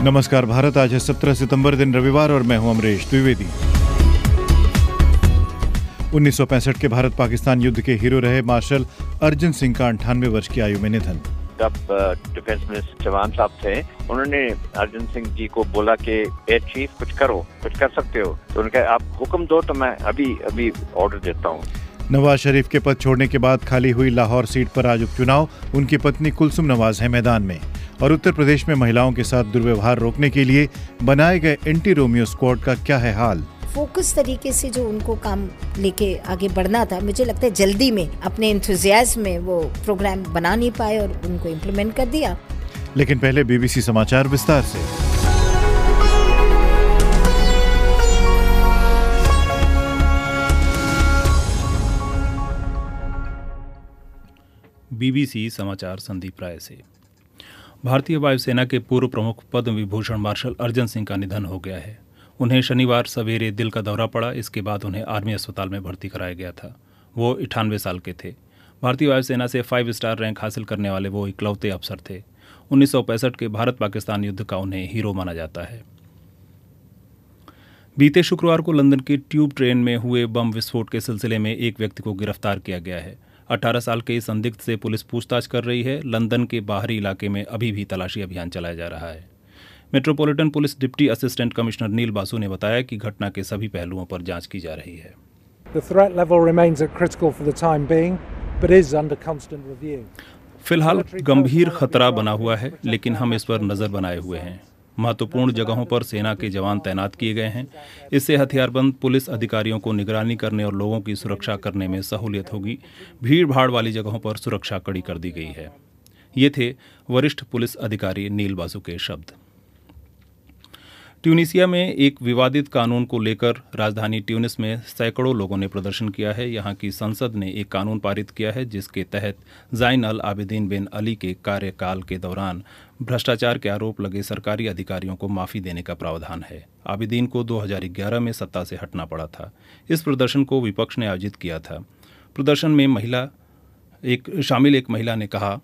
नमस्कार भारत। आज है 17 सितंबर, दिन रविवार, और मैं हूं अमरीश द्विवेदी। 1965 के भारत पाकिस्तान युद्ध के हीरो रहे मार्शल अर्जन सिंह का 98 वर्ष की आयु में निधन। जब डिफेंस मिनिस्टर चौहान साहब थे, उन्होंने अर्जन सिंह जी को बोला कि एयर चीफ कुछ करो, कुछ कर सकते हो, तो उन्होंने कहा आप हुक्म दो तो मैं अभी ऑर्डर देता हूँ। नवाज शरीफ के पद छोड़ने के बाद खाली हुई लाहौर सीट पर आज उपचुनाव। उनकी पत्नी कुलसुम नवाज है मैदान में। और उत्तर प्रदेश में महिलाओं के साथ दुर्व्यवहार रोकने के लिए बनाए गए एंटी रोमियो स्क्वाड का क्या है हाल। फोकस तरीके से जो उनको काम लेके आगे बढ़ना था, मुझे लगता है जल्दी में अपने एंथुजियाज्म में वो प्रोग्राम बना नहीं पाए और उनको इम्प्लीमेंट कर दिया। लेकिन पहले बीबीसी समाचार विस्तार से। बीबीसी समाचार संदीप राय से। भारतीय वायुसेना के पूर्व प्रमुख पद्म विभूषण मार्शल अर्जन सिंह का निधन हो गया है। उन्हें शनिवार सवेरे दिल का दौरा पड़ा। इसके बाद उन्हें आर्मी अस्पताल में भर्ती कराया गया था। वो 98 साल के थे। भारतीय वायुसेना से 5 स्टार रैंक हासिल करने वाले वो इकलौते अफसर थे। 1965 के भारत पाकिस्तान युद्ध का उन्हें हीरो माना जाता है। बीते शुक्रवार को लंदन की ट्यूब ट्रेन में हुए बम विस्फोट के सिलसिले में एक व्यक्ति को गिरफ्तार किया गया है। 18 साल के इस संदिग्ध से पुलिस पूछताछ कर रही है। लंदन के बाहरी इलाके में अभी भी तलाशी अभियान चलाया जा रहा है। Metropolitan police deputy assistant commissioner Neel Basu ने बताया कि घटना के सभी पहलुओं पर जांच की जा रही है। फिलहाल गंभीर खतरा बना हुआ है, लेकिन हम इस पर नजर बनाए हुए हैं। महत्वपूर्ण जगहों पर सेना के जवान तैनात किए गए हैं। इससे हथियारबंद पुलिस अधिकारियों को निगरानी करने और लोगों की सुरक्षा करने में सहूलियत होगी। भीड़ भाड़ वाली जगहों पर सुरक्षा कड़ी कर दी गई है। ये थे वरिष्ठ पुलिस अधिकारी नील बासु के शब्द। ट्यूनीसिया में एक विवादित कानून को लेकर राजधानी ट्यूनिस में सैकड़ों लोगों ने प्रदर्शन किया है। यहाँ की संसद ने एक कानून पारित किया है जिसके तहत ज़ाइन अल आबिदीन बिन अली के कार्यकाल के दौरान भ्रष्टाचार के आरोप लगे सरकारी अधिकारियों को माफ़ी देने का प्रावधान है। आबिदीन को 2011 में सत्ता से हटना पड़ा था। इस प्रदर्शन को विपक्ष ने आयोजित किया था। प्रदर्शन में शामिल एक महिला ने कहा,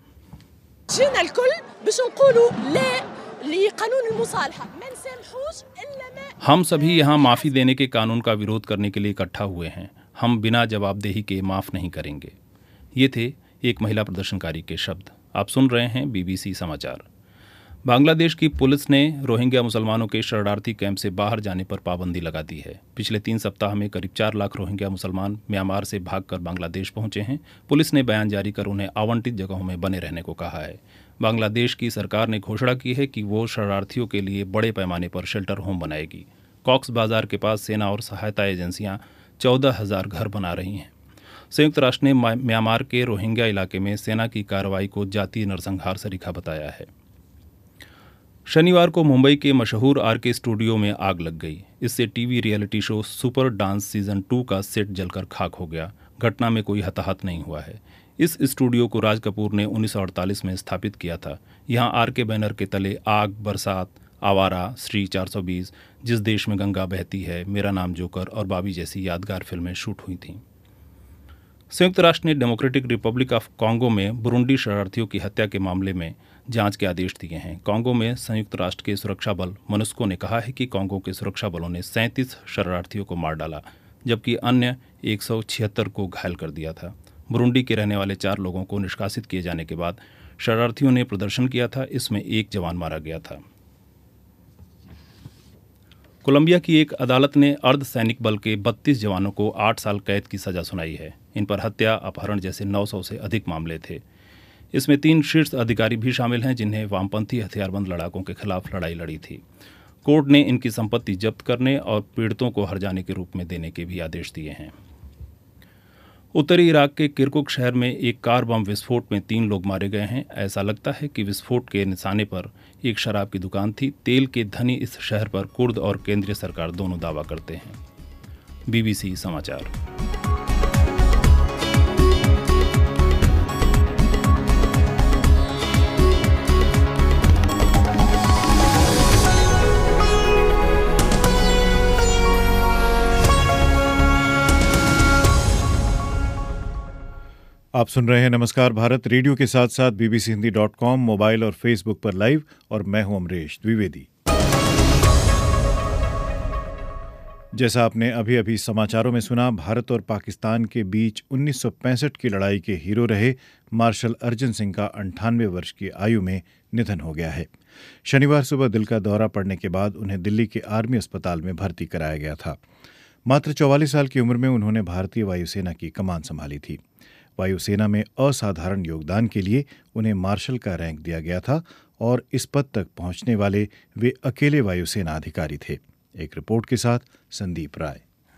हम सभी यहाँ माफ़ी देने के कानून का विरोध करने के लिए इकट्ठा हुए हैं। हम बिना जवाबदेही के माफ़ नहीं करेंगे। ये थे एक महिला प्रदर्शनकारी के शब्द। आप सुन रहे हैं बीबीसी समाचार। बांग्लादेश की पुलिस ने रोहिंग्या मुसलमानों के शरणार्थी कैंप से बाहर जाने पर पाबंदी लगा दी है। पिछले 3 सप्ताह में करीब 4 लाख रोहिंग्या मुसलमान म्यांमार से भागकर बांग्लादेश पहुंचे हैं। पुलिस ने बयान जारी कर उन्हें आवंटित जगहों में बने रहने को कहा है। बांग्लादेश की सरकार ने घोषणा की है कि वो शरणार्थियों के लिए बड़े पैमाने पर शेल्टर होम बनाएगी। कॉक्स बाजार के पास सेना और सहायता एजेंसियां 14,000 घर बना रही हैं। संयुक्त राष्ट्र ने म्यांमार के रोहिंग्या इलाके में सेना की कार्रवाई को जातीय नरसंहार सरीखा बताया है। शनिवार को मुंबई के मशहूर आरके स्टूडियो में आग लग गई। इससे TV reality show super dance season 2 का सेट जलकर खाक हो गया। घटना में कोई हताहत नहीं हुआ है। इस स्टूडियो को राज कपूर ने 1948 में स्थापित किया था। यहाँ आरके बैनर के तले आग, बरसात, आवारा, श्री 420, जिस देश में गंगा बहती है, मेरा नाम जोकर और बाबी जैसी यादगार फिल्में शूट हुई थीं। संयुक्त राष्ट्र ने डेमोक्रेटिक रिपब्लिक ऑफ कांगो में बुरुंडी शरणार्थियों की हत्या के मामले में जांच के आदेश दिए हैं। कांगो में संयुक्त राष्ट्र के सुरक्षा बल मोनुस्को ने कहा है कि कांगो के सुरक्षा बलों ने 37 शरणार्थियों को मार डाला, जबकि अन्य 176 को घायल कर दिया था। बुरुंडी के रहने वाले 4 लोगों को निष्कासित किए जाने के बाद शरणार्थियों ने प्रदर्शन किया था। इसमें एक जवान मारा गया था। कोलंबिया की एक अदालत ने अर्धसैनिक बल के 32 जवानों को 8 साल कैद की सजा सुनाई है। इन पर हत्या, अपहरण जैसे 900 से अधिक मामले थे। इसमें 3 शीर्ष अधिकारी भी शामिल हैं जिन्हें वामपंथी हथियारबंद लड़ाकों के खिलाफ लड़ाई लड़ी थी। कोर्ट ने इनकी संपत्ति जब्त करने और पीड़ितों को हर्जाने के रूप में देने के भी आदेश दिए हैं। उत्तरी इराक के किरकुक शहर में एक कार बम विस्फोट में 3 लोग मारे गए हैं। ऐसा लगता है कि विस्फोट के निशाने पर एक शराब की दुकान थी। तेल के धनी इस शहर पर कुर्द और केंद्रीय सरकार दोनों दावा करते हैं। बीबीसी समाचार। आप सुन रहे हैं नमस्कार भारत रेडियो के साथ साथ bbc hindi.com, मोबाइल और फेसबुक पर लाइव, और मैं हूं अमरीश द्विवेदी। जैसा आपने अभी अभी समाचारों में सुना, भारत और पाकिस्तान के बीच 1965 की लड़ाई के हीरो रहे मार्शल अर्जन सिंह का 98 वर्ष की आयु में निधन हो गया है। शनिवार सुबह दिल का दौरा पड़ने के बाद उन्हें दिल्ली के आर्मी अस्पताल में भर्ती कराया गया था। मात्र 44 साल की उम्र में उन्होंने भारतीय वायुसेना की कमान संभाली थी। वायुसेना में असाधारण योगदान के लिए उन्हें मार्शल का रैंक दिया गया था और इस पद तक पहुंचने वाले वे अकेले वायुसेना अधिकारी थे। एक रिपोर्ट के साथ संदीप राय।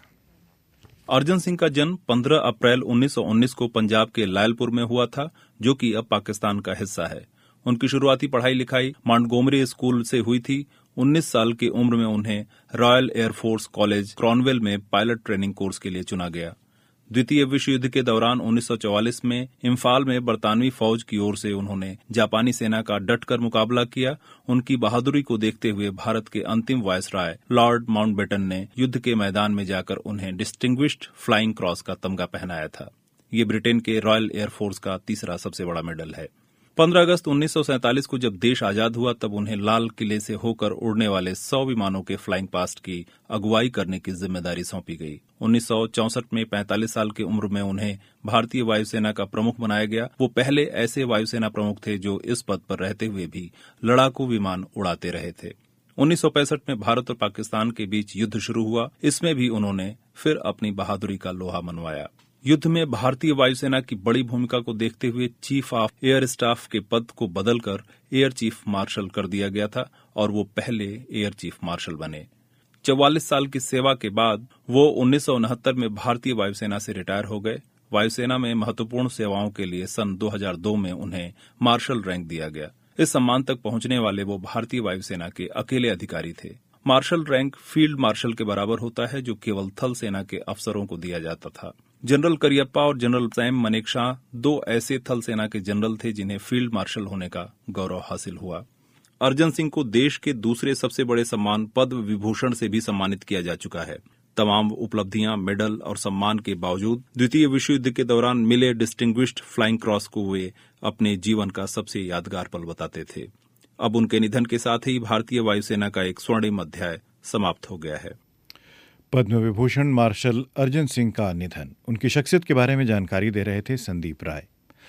अर्जन सिंह का जन्म 15 अप्रैल 1919 को पंजाब के लायलपुर में हुआ था, जो कि अब पाकिस्तान का हिस्सा है। उनकी शुरुआती पढ़ाई लिखाई मॉन्टगोमरी स्कूल से हुई थी। 19 साल की उम्र में उन्हें रॉयल एयरफोर्स कॉलेज क्रॉनवेल में पायलट ट्रेनिंग कोर्स के लिए चुना गया। द्वितीय विश्व युद्ध के दौरान 1944 में इम्फाल में बरतानवी फौज की ओर से उन्होंने जापानी सेना का डटकर मुकाबला किया। उनकी बहादुरी को देखते हुए भारत के अंतिम वायसराय लॉर्ड माउंटबेटन ने युद्ध के मैदान में जाकर उन्हें डिस्टिंग्विश्ड फ्लाइंग क्रॉस का तमगा पहनाया था। ये ब्रिटेन के रॉयल एयरफोर्स का तीसरा सबसे बड़ा मेडल है। 15 अगस्त 1947 को जब देश आजाद हुआ, तब उन्हें लाल किले से होकर उड़ने वाले 100 विमानों के फ्लाइंग पास्ट की अगुवाई करने की जिम्मेदारी सौंपी गई। 1964 में 45 साल की उम्र में उन्हें भारतीय वायुसेना का प्रमुख बनाया गया। वो पहले ऐसे वायुसेना प्रमुख थे जो इस पद पर रहते हुए भी लड़ाकू विमान उड़ाते रहे थे। 1965 में भारत और पाकिस्तान के बीच युद्ध शुरू हुआ। इसमें भी उन्होंने फिर अपनी बहादुरी का लोहा मनवाया। युद्ध में भारतीय वायुसेना की बड़ी भूमिका को देखते हुए चीफ ऑफ एयर स्टाफ के पद को बदलकर एयर चीफ मार्शल कर दिया गया था और वो पहले एयर चीफ मार्शल बने। 44 साल की सेवा के बाद वो 1969 में भारतीय वायुसेना से रिटायर हो गए। वायुसेना में महत्वपूर्ण सेवाओं के लिए सन 2002 में उन्हें मार्शल रैंक दिया गया। इस सम्मान तक पहुंचने वाले वो भारतीय वायुसेना के अकेले अधिकारी थे। मार्शल रैंक फील्ड मार्शल के बराबर होता है, जो केवल थल सेना के अफसरों को दिया जाता था। जनरल करियप्पा और जनरल सैम मनेकशॉ 2 ऐसे थल सेना के जनरल थे जिन्हें फील्ड मार्शल होने का गौरव हासिल हुआ। अर्जन सिंह को देश के दूसरे सबसे बड़े सम्मान पद्म विभूषण से भी सम्मानित किया जा चुका है। तमाम उपलब्धियां, मेडल और सम्मान के बावजूद द्वितीय विश्व युद्ध के दौरान मिले डिस्टिंग्विश्ड फ्लाइंग क्रॉस को वे अपने जीवन का सबसे यादगार पल बताते थे। अब उनके निधन के साथ ही भारतीय वायुसेना का एक स्वर्णिम अध्याय समाप्त हो गया है। पद्म विभूषण मार्शल अर्जन सिंह का निधन। उनकी शख्सियत के बारे में जानकारी दे रहे थे संदीप राय।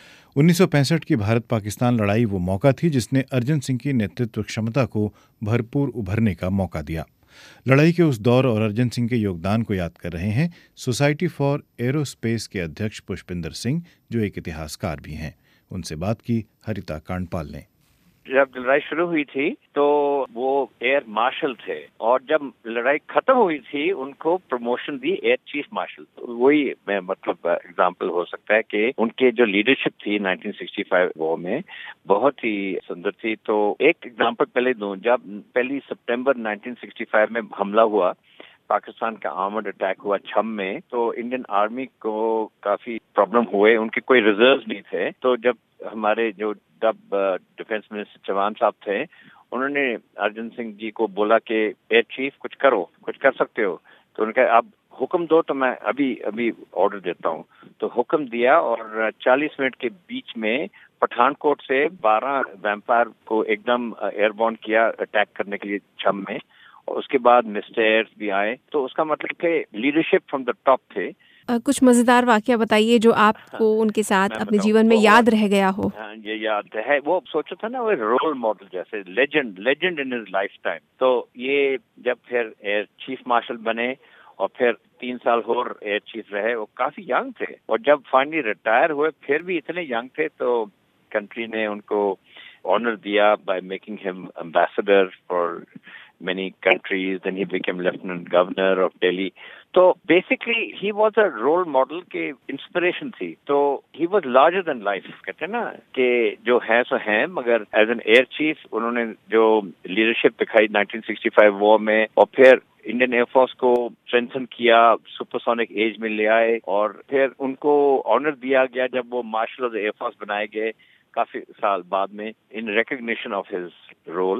1965 की भारत पाकिस्तान लड़ाई वो मौका थी जिसने अर्जन सिंह की नेतृत्व क्षमता को भरपूर उभरने का मौका दिया। लड़ाई के उस दौर और अर्जन सिंह के योगदान को याद कर रहे हैं सोसाइटी फॉर एरोस्पेस के अध्यक्ष पुष्पिंदर सिंह, जो एक इतिहासकार भी हैं। उनसे बात की हरिता कांडपाल ने। जब लड़ाई शुरू हुई थी तो वो एयर मार्शल थे और जब लड़ाई खत्म हुई थी उनको प्रमोशन दी एयर चीफ मार्शल। वही मतलब एग्जांपल हो सकता है कि उनके जो लीडरशिप थी 1965 वॉर में बहुत ही सुंदर थी। तो एक एग्जांपल पहले दूं, जब 1 सितंबर 1965 में हमला हुआ, पाकिस्तान का आर्मर्ड अटैक हुआ छम में, तो इंडियन आर्मी को काफी प्रॉब्लम हुए, उनके कोई रिजर्व नहीं थे। तो जब हमारे जो तब डिफेंस मिनिस्टर चौहान साहब थे, उन्होंने अर्जन सिंह जी को बोला कि एयर चीफ कुछ करो, कुछ कर सकते हो। तो उन्होंने कहा आप हुक्म दो तो मैं अभी ऑर्डर देता हूँ। तो हुक्म दिया और 40 मिनट के बीच में पठानकोट से 12 वैम्पायर को एकदम एयरबॉर्न किया अटैक करने के लिए छम में, और उसके बाद मिस्टर भी आए। तो उसका मतलब कि लीडरशिप फ्रॉम द टॉप थे। कुछ मजेदार वाकया बताइए जो आपको उनके साथ अपने जीवन में याद रह गया हो। ये याद है, वो सोचा था ना, वो रोल मॉडल जैसे legend in his lifetime. तो ये जब फिर एयर चीफ मार्शल बने और फिर 3 साल और एयर चीफ रहे, वो काफी यंग थे और जब फाइनली रिटायर हुए फिर भी इतने यंग थे। तो कंट्री ने उनको ऑनर दिया by making him ambassador for many countries. Then he became Lieutenant Governor of Delhi. So basically he was a role model के inspiration थी। तो he was larger than life, कहते हैं ना कि जो है सो है, मगर as an air chief उन्होंने जो leadership दिखाई 1965 वॉर में, और फिर इंडियन एयरफोर्स को स्ट्रेंथन किया, सुपरसोनिक एज में ले आए, और फिर उनको ऑनर दिया गया जब वो मार्शल ऑफ द एयरफोर्स बनाए गए काफी साल बाद में in recognition of his role.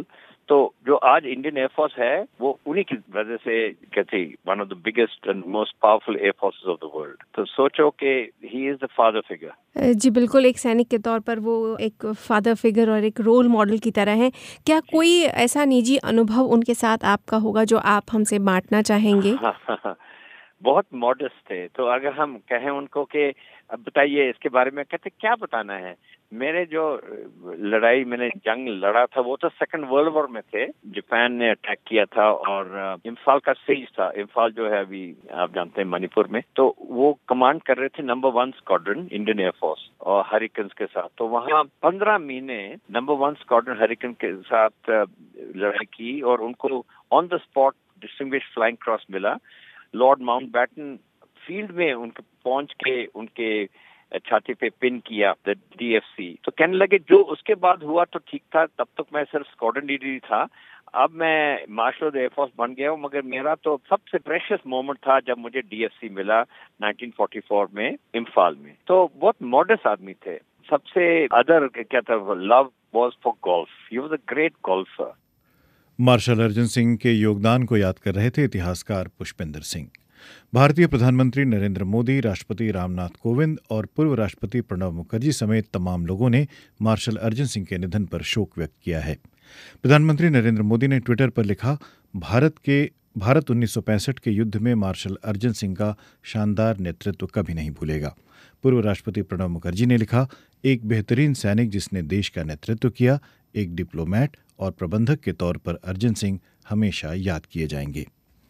तो जो आज इंडियन एयरफोर्स है वो उन्हीं की वजह से कहती one of the biggest and most powerful air forces of the world. तो सोचो कि he is the father figure. जी बिल्कुल, एक सैनिक के तौर पर वो एक फादर फिगर और एक रोल मॉडल की तरह हैं। क्या कोई ऐसा निजी अनुभव उनके साथ आपका होगा जो आप हमसे बांटना चाहेंगे? बहुत मॉडेस्ट थे, तो अगर हम कहें उनको कि अब बताइए इसके बारे में, कहते क्या बताना है। मेरे जो मैंने जंग लड़ा था वो तो सेकंड वर्ल्ड वॉर में थे। जापान ने अटैक किया था और इम्फाल का सीज था। इम्फाल जो है अभी आप जानते हैं मणिपुर में, तो वो कमांड कर रहे थे नंबर 1 स्क्वाड्रन इंडियन एयरफोर्स और हरिकेन्स के साथ। तो वहाँ 15 महीने नंबर 1 स्क्वाड्रन हरिकेन के साथ लड़ाई की और उनको on the spot distinguished flying cross मिला। लॉर्ड माउंटबैटन फील्ड में उनके पहुंच के उनके छाती पे पिन किया DFC। तो कहने लगे जो उसके बाद हुआ तो ठीक था, तब तक मैं सिर्फ स्क्वाड्रन लीडर ही था, अब मैं मार्शल ऑफ द एयरफोर्स बन गया हूँ। मगर मेरा तो सबसे प्रेशियस मोमेंट था जब मुझे DFC मिला 1944 में इम्फाल में। तो बहुत मॉडेस्ट आदमी थे। सबसे अदर क्या था, love was for golf. He was a great golfer. Marshal Arjun Singh के योगदान को याद कर रहे थे इतिहासकार पुष्पेंद्र सिंह। भारतीय प्रधानमंत्री नरेंद्र मोदी, राष्ट्रपति रामनाथ कोविंद और पूर्व राष्ट्रपति प्रणब मुखर्जी समेत तमाम लोगों ने मार्शल अर्जुन सिंह के निधन पर शोक व्यक्त किया है। प्रधानमंत्री नरेंद्र मोदी ने ट्विटर पर लिखा, भारत 1965 के युद्ध में मार्शल अर्जुन सिंह का शानदार नेतृत्व कभी नहीं भूलेगा। पूर्व राष्ट्रपति प्रणब मुखर्जी ने लिखा, एक बेहतरीन सैनिक जिसने देश का नेतृत्व किया, एक डिप्लोमेट और प्रबंधक के तौर पर अर्जुन सिंह हमेशा याद किए जाएंगे।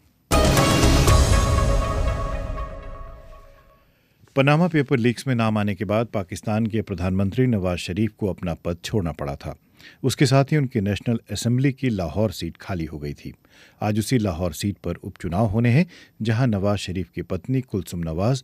पनामा पेपर लीक्स में नाम आने के बाद पाकिस्तान के प्रधानमंत्री नवाज शरीफ को अपना पद छोड़ना पड़ा था। उसके साथ ही उनकी नेशनल असेंबली की लाहौर सीट खाली हो गई थी। आज उसी लाहौर सीट पर उपचुनाव होने हैं, जहां नवाज शरीफ की पत्नी कुलसुम नवाज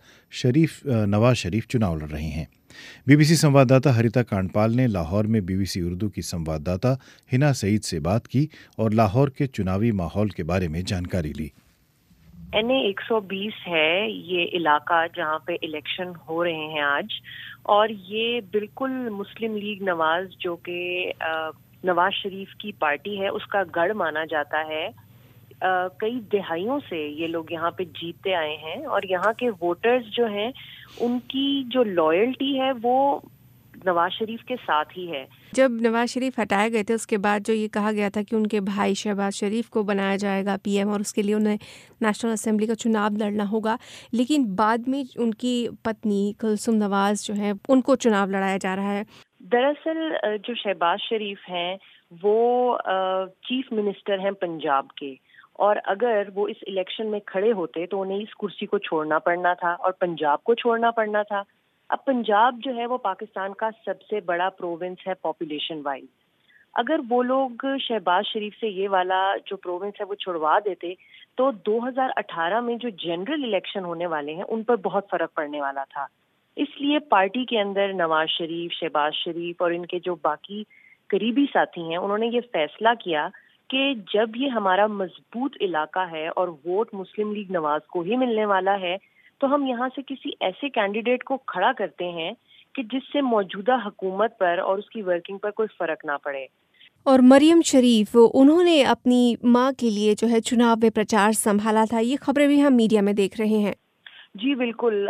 शरीफ चुनाव लड़ रही हैं। बीबीसी संवाददाता हरिता कांडपाल ने लाहौर में बीबीसी उर्दू की संवाददाता हिना सईद से बात की और लाहौर के चुनावी माहौल के बारे में जानकारी ली। NA 120 है ये इलाका जहाँ पे इलेक्शन हो रहे हैं आज, और ये बिल्कुल मुस्लिम लीग नवाज जो कि नवाज शरीफ की पार्टी है उसका गढ़ माना जाता है। कई दिहाइयों से ये लोग यहाँ पे जीतते आए हैं और यहाँ के वोटर्स जो हैं उनकी जो लॉयल्टी है वो नवाज शरीफ के साथ ही है। जब नवाज शरीफ हटाए गए थे उसके बाद जो ये कहा गया था कि उनके भाई शहबाज शरीफ को बनाया जाएगा PM और उसके लिए उन्हें नेशनल असेंबली का चुनाव लड़ना होगा, लेकिन बाद में उनकी पत्नी कुलसुम नवाज जो है उनको चुनाव लड़ाया जा रहा है। दरअसल जो शहबाज शरीफ हैं वो चीफ मिनिस्टर हैं पंजाब के, और अगर वो इस इलेक्शन में खड़े होते तो उन्हें इस कुर्सी को छोड़ना पड़ना था और पंजाब को छोड़ना पड़ना था। अब पंजाब जो है वो पाकिस्तान का सबसे बड़ा प्रोविंस है पॉपुलेशन वाइज। अगर वो लोग शहबाज शरीफ से ये वाला जो प्रोविंस है वो छुड़वा देते तो 2018 में जो जनरल इलेक्शन होने वाले हैं उन पर बहुत फर्क पड़ने वाला था। इसलिए पार्टी के अंदर नवाज शरीफ, शहबाज शरीफ और इनके जो बाकी करीबी साथी हैं उन्होंने ये फैसला किया कि जब ये हमारा मजबूत इलाका है और वोट मुस्लिम लीग नवाज को ही मिलने वाला है तो हम यहाँ से किसी ऐसे कैंडिडेट को खड़ा करते हैं कि जिससे मौजूदा हुकूमत पर और उसकी वर्किंग पर कोई फर्क ना पड़े। और मरियम शरीफ उन्होंने अपनी मां के लिए जो है चुनाव में प्रचार संभाला था, ये खबरें भी हम मीडिया में देख रहे हैं। जी बिल्कुल।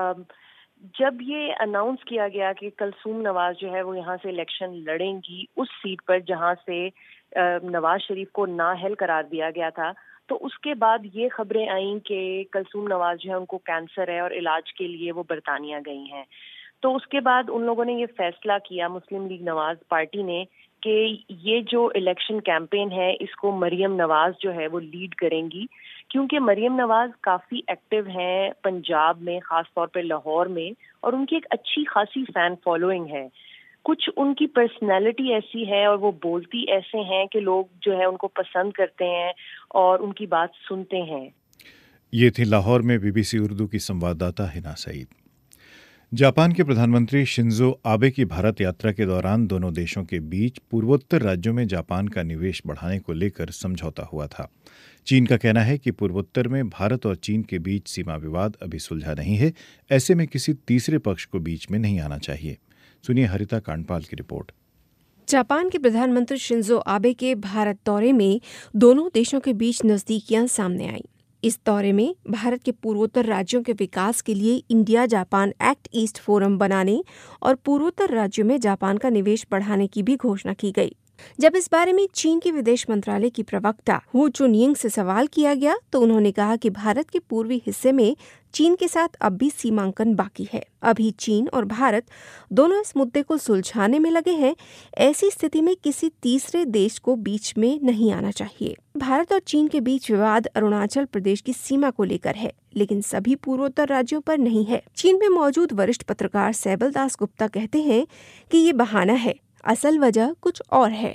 जब ये अनाउंस किया गया कि कुलसुम नवाज जो है वो यहाँ से इलेक्शन लड़ेंगी उस सीट पर जहाँ से नवाज शरीफ को नाअहल करार दिया गया था, तो उसके बाद ये खबरें आईं कि कुलसुम नवाज जो है उनको कैंसर है और इलाज के लिए वो बरतानिया गई हैं। तो उसके बाद उन लोगों ने ये फैसला किया, मुस्लिम लीग नवाज पार्टी ने, कि ये जो इलेक्शन कैंपेन है इसको मरियम नवाज जो है वो लीड करेंगी, क्योंकि मरियम नवाज काफ़ी एक्टिव हैं पंजाब में, ख़ास तौर पे लाहौर में, और उनकी एक अच्छी खासी फ़ैन फॉलोइंग है। कुछ उनकी पर्सनैलिटी ऐसी है और वो बोलती ऐसे हैं कि लोग जो है उनको पसंद करते हैं और उनकी बात सुनते हैं। ये थी लाहौर में बीबीसी उर्दू की संवाददाता हिना सईद। जापान के प्रधानमंत्री शिंजो आबे की भारत यात्रा के दौरान दोनों देशों के बीच पूर्वोत्तर राज्यों में जापान का निवेश बढ़ाने को लेकर समझौता हुआ था। चीन का कहना है कि पूर्वोत्तर में भारत और चीन के बीच सीमा विवाद अभी सुलझा नहीं है, ऐसे में किसी तीसरे पक्ष को बीच में नहीं आना चाहिए। सुनिए हरिता कांडपाल की रिपोर्ट। जापान के प्रधानमंत्री शिंजो आबे के भारत दौरे में दोनों देशों के बीच नजदीकियां सामने आईं। इस दौरे में भारत के पूर्वोत्तर राज्यों के विकास के लिए India Japan act east forum बनाने और पूर्वोत्तर राज्यों में जापान का निवेश बढ़ाने की भी घोषणा की गई। जब इस बारे में चीन के विदेश मंत्रालय की प्रवक्ता हु चुनयिंग से सवाल किया गया तो उन्होंने कहा कि भारत के पूर्वी हिस्से में चीन के साथ अब भी सीमांकन बाकी है। अभी चीन और भारत दोनों इस मुद्दे को सुलझाने में लगे हैं। ऐसी स्थिति में किसी तीसरे देश को बीच में नहीं आना चाहिए। भारत और चीन के बीच विवाद अरुणाचल प्रदेश की सीमा को लेकर है, लेकिन सभी पूर्वोत्तर राज्यों पर नहीं है। चीन में मौजूद वरिष्ठ पत्रकार सैबल दास गुप्ता कहते हैं कि ये बहाना है, असल वजह कुछ और है।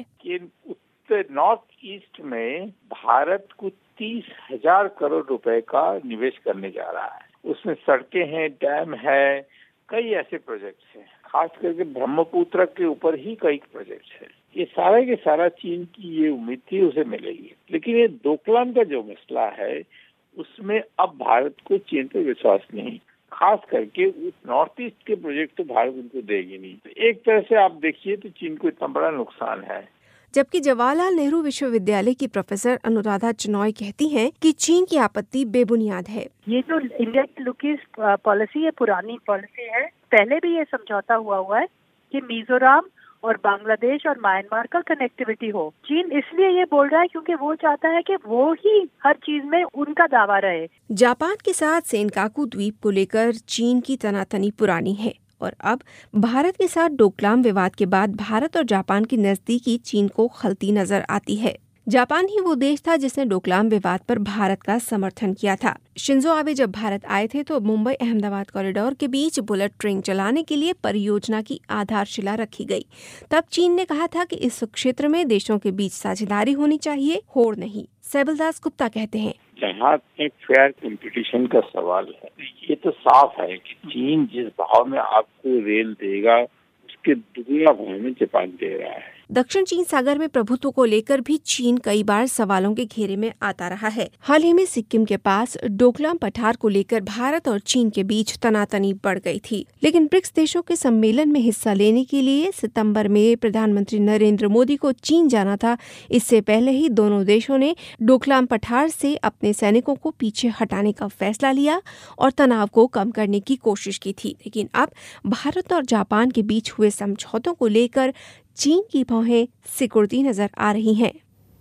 उत्तर नॉर्थ ईस्ट में भारत को 30,000 करोड़ रुपए का निवेश करने जा रहा है। उसमें सड़कें हैं, डैम है, कई ऐसे प्रोजेक्ट्स हैं। खास करके ब्रह्मपुत्र के ऊपर ही कई प्रोजेक्ट्स हैं। ये सारा के सारा चीन की ये उम्मीद थी उसे मिलेगी, लेकिन ये डोकलाम का जो मसला है उसमें अब भारत को चीन पर विश्वास नहीं। खास करके उस नॉर्थ ईस्ट के प्रोजेक्ट तो भारत उनको देगी नहीं। तो एक तरह से आप देखिए तो चीन को इतना बड़ा नुकसान है। जबकि जवाहरलाल नेहरू विश्वविद्यालय की प्रोफेसर अनुराधा चनॉय कहती हैं कि चीन की आपत्ति बेबुनियाद है। ये जो इंडिया की लुकीज पॉलिसी है, पुरानी पॉलिसी है। पहले भी ये समझौता हुआ है कि मिजोरम और बांग्लादेश और म्यांमार का कनेक्टिविटी हो। चीन इसलिए ये बोल रहा है क्योंकि वो चाहता है कि वो ही हर चीज में उनका दावा रहे। जापान के साथ सेनकाकू द्वीप को लेकर चीन की तनातनी पुरानी है और अब भारत के साथ डोकलाम विवाद के बाद भारत और जापान की नजदीकी चीन को खलती नजर आती है। जापान ही वो देश था जिसने डोकलाम विवाद पर भारत का समर्थन किया था। शिंजो आबे जब भारत आए थे तो मुंबई अहमदाबाद कॉरिडोर के बीच बुलेट ट्रेन चलाने के लिए परियोजना की आधारशिला रखी गई। तब चीन ने कहा था कि इस क्षेत्र में देशों के बीच साझेदारी होनी चाहिए, होड़ नहीं। सैबल दास गुप्ता कहते हैं, जहाँ एक फेयर कंपटीशन का सवाल है, ये तो साफ है कि चीन जिस भाव में आपको रेल देगा उसके दुगना भाव में जापान दे रहा है। दक्षिण चीन सागर में प्रभुत्व को लेकर भी चीन कई बार सवालों के घेरे में आता रहा है। हाल ही में सिक्किम के पास डोकलाम पठार को लेकर भारत और चीन के बीच तनातनी बढ़ गई थी, लेकिन ब्रिक्स देशों के सम्मेलन में हिस्सा लेने के लिए सितंबर में प्रधानमंत्री नरेंद्र मोदी को चीन जाना था। इससे पहले ही दोनों देशों ने डोकलाम पठार से अपने सैनिकों को पीछे हटाने का फैसला लिया और तनाव को कम करने की कोशिश की थी। लेकिन अब भारत और जापान के बीच हुए समझौतों को लेकर चीन की भौहें सिकुड़ती नजर आ रही हैं।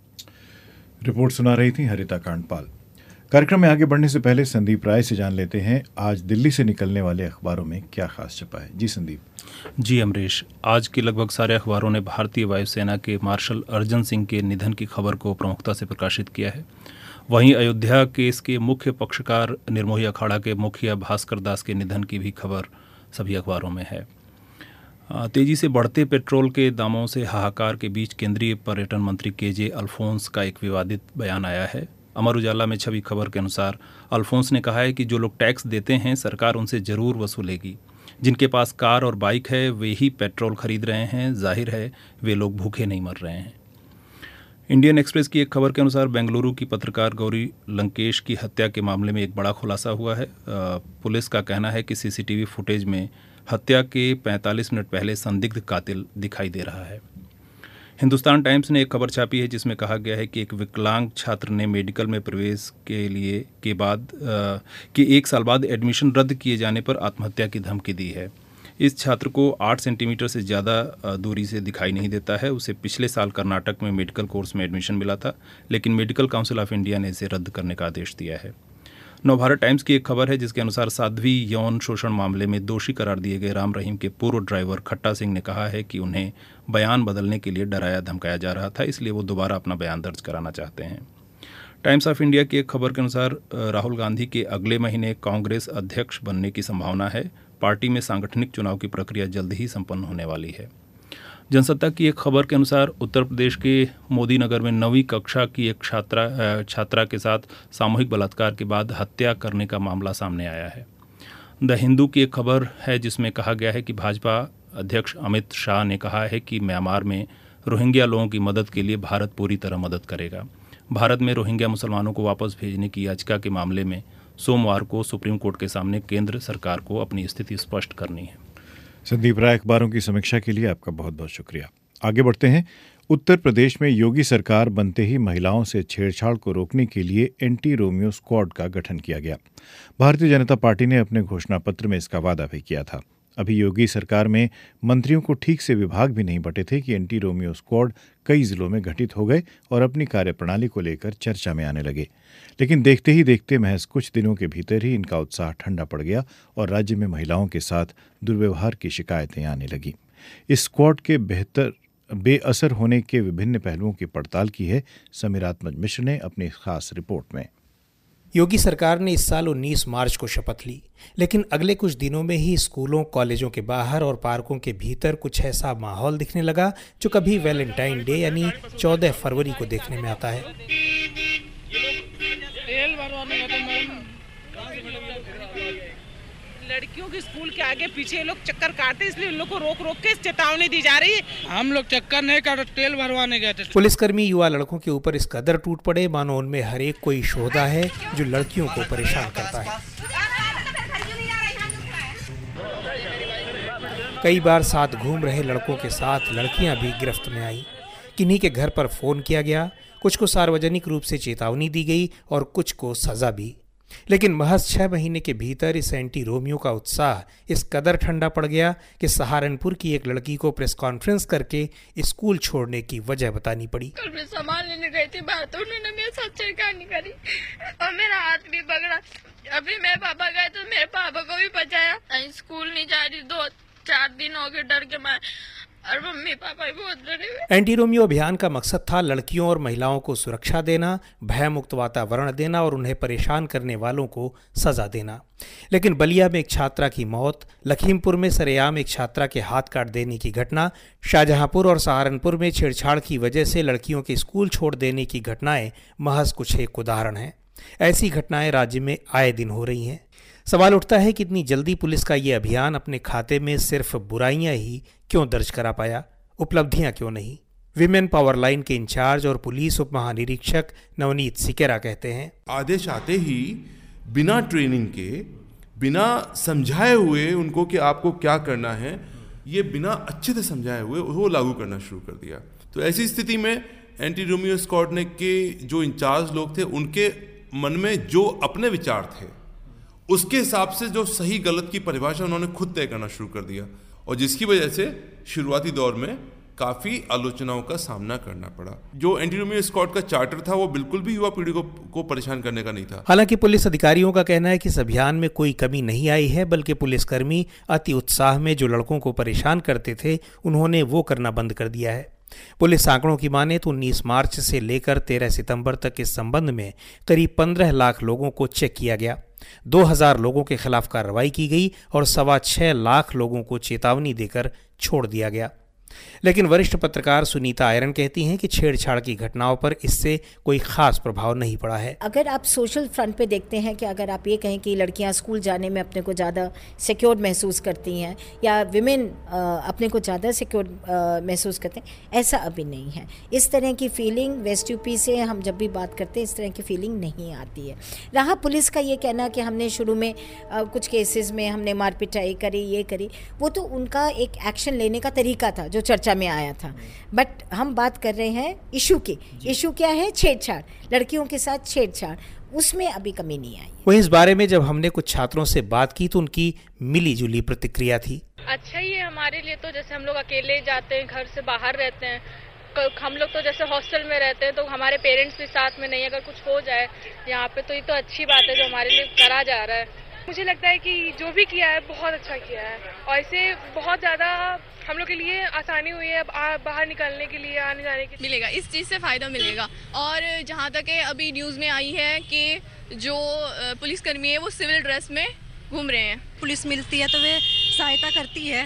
रिपोर्ट सुना रही थी हरिता कांडपाल। कार्यक्रम में आगे बढ़ने से पहले संदीप राय से जान लेते हैं आज दिल्ली से निकलने वाले अखबारों में क्या खास छपा है। जी संदीप। जी अमरीश, आज के लगभग सारे अखबारों ने भारतीय वायुसेना के मार्शल अर्जन सिंह के निधन की खबर को प्रमुखता से प्रकाशित किया है। वहीं अयोध्या केस के मुख्य पक्षकार निर्मोही अखाड़ा के मुखिया भास्कर दास के निधन की भी खबर सभी अखबारों में है। तेजी से बढ़ते पेट्रोल के दामों से हाहाकार के बीच केंद्रीय पर्यटन मंत्री केजे अल्फोंस का एक विवादित बयान आया है। अमर उजाला में छवि खबर के अनुसार अल्फोंस ने कहा है कि जो लोग टैक्स देते हैं सरकार उनसे जरूर वसूलेगी। जिनके पास कार और बाइक है वे ही पेट्रोल खरीद रहे हैं, जाहिर है वे लोग भूखे नहीं मर रहे हैं। इंडियन एक्सप्रेस की एक खबर के अनुसार बेंगलुरु की पत्रकार गौरी लंकेश की हत्या के मामले में एक बड़ा खुलासा हुआ है। पुलिस का कहना है कि सीसीटीवी फुटेज में हत्या के 45 मिनट पहले संदिग्ध कातिल दिखाई दे रहा है। हिंदुस्तान टाइम्स ने एक खबर छापी है जिसमें कहा गया है कि एक विकलांग छात्र ने मेडिकल में प्रवेश के बाद एक साल बाद एडमिशन रद्द किए जाने पर आत्महत्या की धमकी दी है। इस छात्र को 8 सेंटीमीटर से ज़्यादा दूरी से दिखाई नहीं देता है। उसे पिछले साल कर्नाटक में मेडिकल कोर्स में एडमिशन मिला था, लेकिन मेडिकल काउंसिल ऑफ इंडिया ने इसे रद्द करने का आदेश दिया है। नवभारत टाइम्स की एक खबर है जिसके अनुसार साध्वी यौन शोषण मामले में दोषी करार दिए गए राम रहीम के पूर्व ड्राइवर खट्टा सिंह ने कहा है कि उन्हें बयान बदलने के लिए डराया धमकाया जा रहा था, इसलिए वो दोबारा अपना बयान दर्ज कराना चाहते हैं। टाइम्स ऑफ इंडिया की एक खबर के अनुसार राहुल गांधी के अगले महीने कांग्रेस अध्यक्ष बनने की संभावना है। पार्टी में सांगठनिक चुनाव की प्रक्रिया जल्द ही संपन्न होने वाली है। जनसत्ता की एक खबर के अनुसार उत्तर प्रदेश के मोदी नगर में 9वीं कक्षा की एक छात्रा के साथ सामूहिक बलात्कार के बाद हत्या करने का मामला सामने आया है। द हिंदू की एक खबर है जिसमें कहा गया है कि भाजपा अध्यक्ष अमित शाह ने कहा है कि म्यांमार में रोहिंग्या लोगों की मदद के लिए भारत पूरी तरह मदद करेगा। भारत में रोहिंग्या मुसलमानों को वापस भेजने की याचिका के मामले में सोमवार को सुप्रीम कोर्ट के सामने केंद्र सरकार को अपनी स्थिति स्पष्ट करनी है। संदीप राय, अखबारों की समीक्षा के लिए आपका बहुत बहुत शुक्रिया। आगे बढ़ते हैं। उत्तर प्रदेश में योगी सरकार बनते ही महिलाओं से छेड़छाड़ को रोकने के लिए एंटी रोमियो स्क्वाड का गठन किया गया। भारतीय जनता पार्टी ने अपने घोषणा पत्र में इसका वादा भी किया था। अभी योगी सरकार में मंत्रियों को ठीक से विभाग भी नहीं बटे थे कि एंटी रोमियो स्क्वाड कई जिलों में गठित हो गए और अपनी कार्यप्रणाली को लेकर चर्चा में आने लगे। लेकिन देखते ही देखते महज कुछ दिनों के भीतर ही इनका उत्साह ठंडा पड़ गया और राज्य में महिलाओं के साथ दुर्व्यवहार की शिकायतें आने लगी। इस स्क्वाड के बेअसर होने के विभिन्न पहलुओं की पड़ताल की है समीरात्मज मिश्र ने अपनी खास रिपोर्ट में। योगी सरकार ने इस साल 19 मार्च को शपथ ली, लेकिन अगले कुछ दिनों में ही स्कूलों, कॉलेजों के बाहर और पार्कों के भीतर कुछ ऐसा माहौल दिखने लगा जो कभी वैलेंटाइन डे यानी 14 फरवरी को देखने में आता है। लड़कियों के स्कूल के आगे पीछे ये लोग चक्कर काटते, इसलिए उन लोग को रोक रोक के चेतावनी दी जा रही है। हम लोग चक्कर नहीं काटे, तेल भरवाने गए थे। पुलिसकर्मी युवा लड़कों के ऊपर इस कदर टूट पड़े मानो उनमें हर एक कोई शोधा है जो लड़कियों को परेशान करता है। कई बार साथ घूम रहे लड़कों के साथ लड़कियां भी गिरफ्त में आई। किन्हीं के घर पर फोन किया गया, कुछ को सार्वजनिक रूप से चेतावनी दी गई और कुछ को सजा भी। लेकिन महज 6 महीने के भीतर इस एंटी रोमियो का उत्साह इस कदर ठंडा पड़ गया कि सहारनपुर की एक लड़की को प्रेस कॉन्फ्रेंस करके स्कूल छोड़ने की वजह बतानी पड़ी। कल मैं सामान लेने गई थी बाहर, तो उन्होंने मेरे साथ छेड़खानी करी और मेरा हाथ भी पकड़ा। अभी मेरे पापा गए तो मेरे पापा को भी बचाया। स्कूल नहीं जा रही, 2-4 दिन हो गए डर के मैं, और मम्मी पापा भी बहुत डरे हुए। एंटी रोमियो अभियान का मकसद था लड़कियों और महिलाओं को सुरक्षा देना, भय मुक्त वातावरण देना और उन्हें परेशान करने वालों को सजा देना। लेकिन बलिया में एक छात्रा की मौत, लखीमपुर में सरेआम एक छात्रा के हाथ काट देने की घटना, शाहजहांपुर और सहारनपुर में छेड़छाड़ की वजह से लड़कियों के स्कूल छोड़ देने की घटनाएं महज कुछ एक उदाहरण हैं। ऐसी घटनाएं राज्य में आए दिन हो रही हैं। सवाल उठता है कि इतनी जल्दी पुलिस का ये अभियान अपने खाते में सिर्फ बुराइयां ही क्यों दर्ज करा पाया, उपलब्धियां क्यों नहीं। विमेन पावर लाइन के इंचार्ज और पुलिस उप महानिरीक्षक नवनीत सिकेरा कहते हैं, आदेश आते ही बिना ट्रेनिंग के, बिना समझाए हुए उनको कि आपको क्या करना है, ये बिना अच्छे से समझाए हुए वो लागू करना शुरू कर दिया। तो ऐसी स्थिति में एंटी रोमियो स्क्वाड ने के जो इंचार्ज लोग थे उनके मन में जो अपने विचार थे उसके हिसाब से जो सही गलत की परिभाषा उन्होंने खुद तय करना शुरू कर दिया, और जिसकी वजह से शुरुआती दौर में काफ़ी आलोचनाओं का सामना करना पड़ा। जो एंटी रोमियो स्क्वाड का चार्टर था वो बिल्कुल भी युवा पीढ़ी को परेशान करने का नहीं था। हालांकि पुलिस अधिकारियों का कहना है कि इस अभियान में कोई कमी नहीं आई है, बल्कि पुलिसकर्मी अति उत्साह में जो लड़कों को परेशान करते थे उन्होंने वो करना बंद कर दिया है। पुलिस आंकड़ों की माने तो 19 मार्च से लेकर 13 सितंबर तक इस संबंध में करीब 15 लाख लोगों को चेक किया गया। 2000 लोगों के खिलाफ कार्रवाई की गई और 6.25 लाख लोगों को चेतावनी देकर छोड़ दिया गया। लेकिन वरिष्ठ पत्रकार सुनीता आयरन कहती हैं कि छेड़छाड़ की घटनाओं पर इससे कोई खास प्रभाव नहीं पड़ा है। अगर आप सोशल फ्रंट पे देखते हैं कि अगर आप ये कहें कि लड़कियां स्कूल जाने में अपने को ज़्यादा सिक्योर महसूस करती हैं या विमेन अपने को ज़्यादा सिक्योर महसूस करते हैं, ऐसा अभी नहीं है। इस तरह की फीलिंग वेस्ट यूपी से हम जब भी बात करते हैं इस तरह की फीलिंग नहीं आती है। रहा पुलिस का ये कहना कि हमने शुरू में कुछ केसेस में हमने मार पिटाई करी, ये करी, वो तो उनका एक एक्शन लेने का तरीका था जो चर्चा में आया था। बट हम बात कर रहे हैं इशू की। इशू क्या है? छेड़छाड़, लड़कियों के साथ छेड़छाड़, उसमें अभी कमी नहीं आई। वहीं इस बारे में जब हमने कुछ छात्रों से बात की तो उनकी मिली जुली प्रतिक्रिया थी। अच्छा ही है हमारे लिए, तो जैसे हम लोग अकेले जाते हैं, घर से बाहर रहते हैं, हम लोग तो जैसे हॉस्टल में रहते हैं तो हमारे पेरेंट्स भी साथ में नहीं, अगर कुछ हो जाए यहाँ पे तो ये तो अच्छी बात है जो हमारे लिए करा जा रहा है। मुझे लगता है कि जो भी किया है बहुत अच्छा किया है और इससे बहुत ज़्यादा हम लोग के लिए आसानी हुई है बाहर निकलने के लिए, आने जाने के लिए मिलेगा, इस चीज़ से फ़ायदा मिलेगा। और जहाँ तक है अभी न्यूज़ में आई है कि जो पुलिसकर्मी है वो सिविल ड्रेस में घूम रहे हैं। पुलिस मिलती है तो वे सहायता करती है,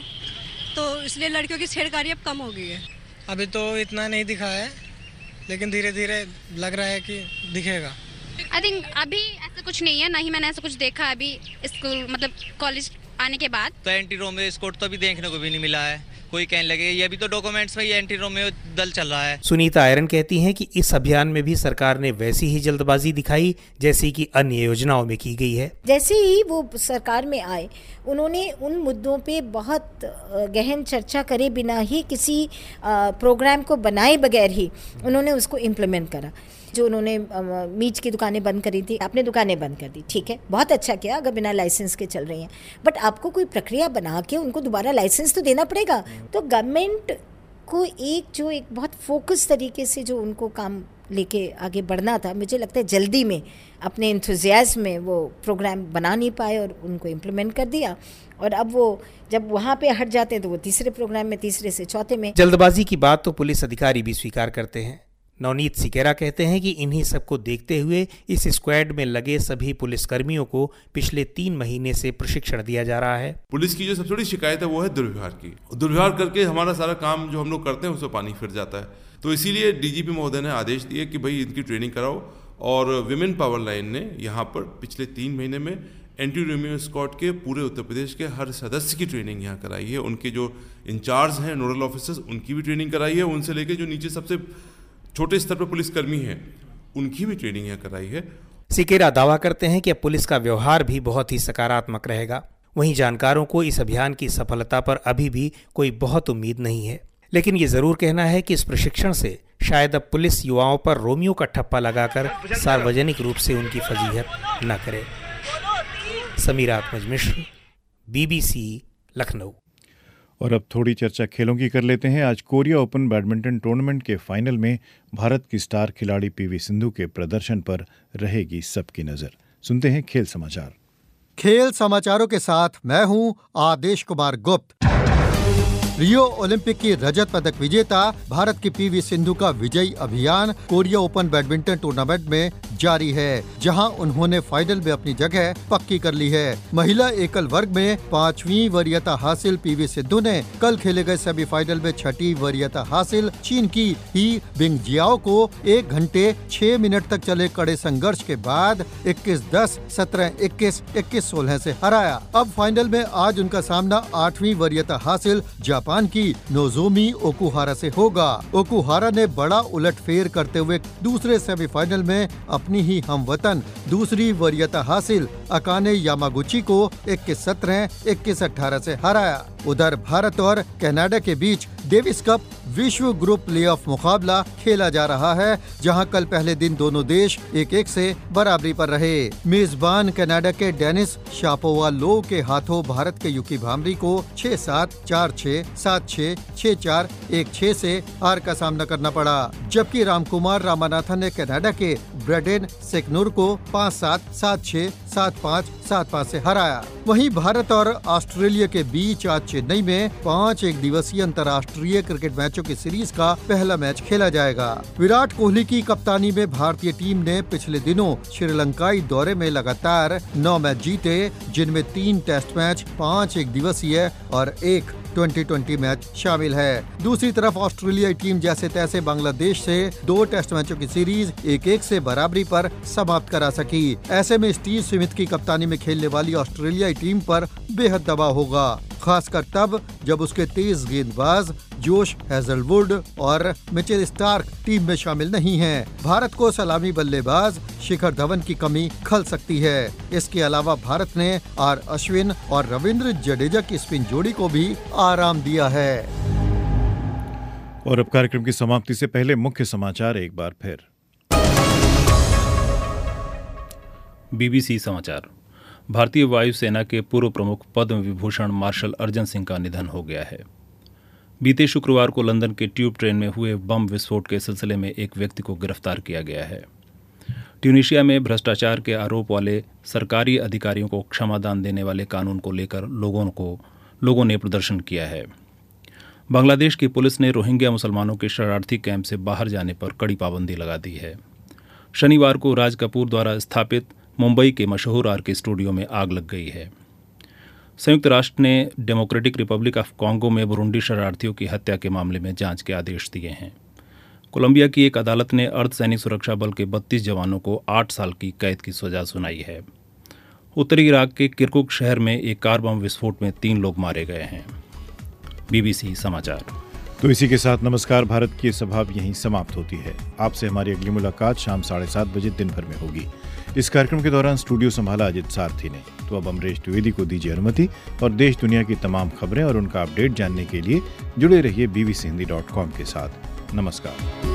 तो इसलिए लड़कियों की छेड़खानी अब कम हो गई है। अभी तो इतना नहीं दिखा है, लेकिन धीरे धीरे लग रहा है कि दिखेगा। आई थिंक अभी ऐसा कुछ नहीं है, ना ही मैंने ऐसा कुछ देखा अभी स्कूल मतलब कॉलेज आने के बाद। तो एंटी रोमियो स्क्वाड तो अभी देखने को भी नहीं मिला है, कोई कहने लगे ये अभी तो डॉक्यूमेंट्स में ये एंटी रोमियो दल चल रहा है। सुनीता आयरन कहती हैं कि इस अभियान में भी सरकार ने वैसी ही जल्दबाजी दिखाई जैसी कि अन्य योजनाओं में की गई है। जैसे ही वो सरकार में आए उन्होंने उन मुद्दों पे बहुत गहन चर्चा करे बिना ही किसी प्रोग्राम को बनाए बगैर ही उन्होंने उसको इम्प्लीमेंट करा। जो उन्होंने मीट की दुकानें बंद करी थी, आपने दुकानें बंद कर दी, ठीक है, बहुत अच्छा किया अगर बिना लाइसेंस के चल रही हैं, बट आपको कोई प्रक्रिया बना के उनको दोबारा लाइसेंस तो देना पड़ेगा। तो गवर्नमेंट को एक बहुत फोकस तरीके से जो उनको काम लेके आगे बढ़ना था, मुझे लगता है जल्दी में अपने इंथुजियाज्म में वो प्रोग्राम बना नहीं पाए और उनको इम्प्लीमेंट कर दिया। और अब वो जब वहाँ पे हट जाते हैं तो वो तीसरे प्रोग्राम में, तीसरे से चौथे में। जल्दबाजी की बात तो पुलिस अधिकारी भी स्वीकार करते हैं। नवनीत सिकेरा कहते हैं कि इन्हीं सबको देखते हुए इस स्क्वाड में लगे सभी पुलिसकर्मियों को पिछले 3 महीने से प्रशिक्षण दिया जा रहा है। पुलिस की जो सबसे बड़ी शिकायत है वो है दुर्व्यवहार की। दुर्व्यवहार करके हमारा सारा काम जो हम लोग करते हैं उसमें पानी फिर जाता है। तो इसीलिए डीजीपी महोदय ने आदेश दिए कि भाई इनकी ट्रेनिंग कराओ, और विमेन पावर लाइन ने यहाँ पर पिछले 3 महीने में एंटी रोमियो स्क्वाड के पूरे उत्तर प्रदेश के हर सदस्य की ट्रेनिंग यहाँ कराई है। उनके जो इंचार्ज हैं, नोडल ऑफिसर्स, उनकी भी ट्रेनिंग कराई है। उनसे लेकर जो नीचे सबसे छोटे स्तर पर पुलिसकर्मी हैं उनकी भी ट्रेनिंग यहाँ कराई है। सिकेरा दावा करते हैं कि अब पुलिस का व्यवहार भी बहुत ही सकारात्मक रहेगा। वहीं जानकारों को इस अभियान की सफलता पर अभी भी कोई बहुत उम्मीद नहीं है, लेकिन ये जरूर कहना है कि इस प्रशिक्षण से शायद अब पुलिस युवाओं पर रोमियो का ठप्पा लगाकर सार्वजनिक रूप से उनकी फजीहत न करे। समीरा आत्मज मिश्र, BBC, लखनऊ। और अब थोड़ी चर्चा खेलों की कर लेते हैं। आज कोरिया ओपन बैडमिंटन टूर्नामेंट के फाइनल में भारत की स्टार खिलाड़ी PV सिंधु के प्रदर्शन पर रहेगी सबकी नजर। सुनते हैं खेल समाचार। खेल समाचारों के साथ मैं हूं आदेश कुमार गुप्त। रियो ओलंपिक की रजत पदक विजेता भारत की PV सिंधु का विजयी अभियान कोरिया ओपन बैडमिंटन टूर्नामेंट में जारी है, जहां उन्होंने फाइनल में अपनी जगह पक्की कर ली है। महिला एकल वर्ग में 5वीं वरीयता हासिल PV सिंधु ने कल खेले गए सेमीफाइनल में 6ठी वरीयता हासिल चीन की ही बिंगजियाओ को 1 घंटे 6 मिनट तक चले कड़े संघर्ष के बाद 21-10, 17-21, 21-16 से हराया। अब फाइनल में आज उनका सामना 8वीं वरीयता हासिल जापान की नोजोमी ओकुहारा से होगा। ओकुहारा ने बड़ा उलटफेर करते हुए दूसरे सेमीफाइनल में अपनी ही हमवतन दूसरी वरीयता हासिल अकाने यामागुची को 21-17, 21-18 से हराया। उधर भारत और कनाडा के बीच डेविस कप विश्व ग्रुप प्लेऑफ मुकाबला खेला जा रहा है, जहां कल पहले दिन दोनों देश 1-1 से बराबरी पर रहे। मेजबान कनाडा के डेनिस शापोवालोव के हाथों भारत के युकी भामरी को 6-7, 4-6, 7-6, 6-4, 1-6 से हार का सामना करना पड़ा, जबकि रामकुमार रामानाथन ने कनाडा के ब्रेडेन सेकनूर को 5-7, 7-6, 7-5, 7-5 से हराया। वहीं भारत और ऑस्ट्रेलिया के बीच आज चेन्नई में 5 एक दिवसीय अंतर्राष्ट्रीय क्रिकेट मैचों की सीरीज का पहला मैच खेला जाएगा। विराट कोहली की कप्तानी में भारतीय टीम ने पिछले दिनों श्रीलंकाई दौरे में लगातार 9 मैच जीते, जिनमें 3 टेस्ट मैच, 5 एक दिवसीय और 1 2020 मैच शामिल है। दूसरी तरफ ऑस्ट्रेलियाई टीम जैसे तैसे बांग्लादेश से 2 टेस्ट मैचों की सीरीज 1-1 से बराबरी पर समाप्त करा सकी। ऐसे में स्टीव स्मिथ की कप्तानी में खेलने वाली ऑस्ट्रेलियाई टीम पर बेहद दबाव होगा, खासकर तब जब उसके तेज गेंदबाज जोश हेजलवुड और मिचेल स्टार्क टीम में शामिल नहीं हैं। भारत को सलामी बल्लेबाज शिखर धवन की कमी खल सकती है। इसके अलावा भारत ने आर अश्विन और रविंद्र जडेजा की स्पिन जोड़ी को भी आराम दिया है। और अब कार्यक्रम की समाप्ति से पहले मुख्य समाचार एक बार फिर। BBC समाचार। भारतीय वायुसेना के पूर्व प्रमुख पद्म विभूषण मार्शल अर्जन सिंह का निधन हो गया है। बीते शुक्रवार को लंदन के ट्यूब ट्रेन में हुए बम विस्फोट के सिलसिले में एक व्यक्ति को गिरफ्तार किया गया है। ट्यूनीशिया में भ्रष्टाचार के आरोप वाले सरकारी अधिकारियों को क्षमादान देने वाले कानून को लेकर लोगों ने प्रदर्शन किया है। बांग्लादेश की पुलिस ने रोहिंग्या मुसलमानों के शरणार्थी कैंप से बाहर जाने पर कड़ी पाबंदी लगा दी है। शनिवार को राज कपूर द्वारा स्थापित मुंबई के मशहूर आर के स्टूडियो में आग लग गई है। संयुक्त राष्ट्र ने डेमोक्रेटिक रिपब्लिक ऑफ कॉन्गो में बुरुंडी शरणार्थियों की हत्या के मामले में जांच के आदेश दिए हैं। कोलंबिया की एक अदालत ने अर्धसैनिक सुरक्षा बल के 32 जवानों को 8 साल की कैद की सजा सुनाई है। उत्तरी इराक के किरकुक शहर में एक कार बम विस्फोट में 3 लोग मारे गए हैं। BBC समाचार। तो इसी के साथ नमस्कार भारत की सभा यहीं समाप्त होती है। आपसे हमारी अगली मुलाकात शाम 7:30 बजे दिन भर में होगी। इस कार्यक्रम के दौरान स्टूडियो संभाला अजित सारथी ने। तो अब अमरेश द्विवेदी को दीजिए अनुमति और देश दुनिया की तमाम खबरें और उनका अपडेट जानने के लिए जुड़े रहिए bbchindy.com के साथ। नमस्कार।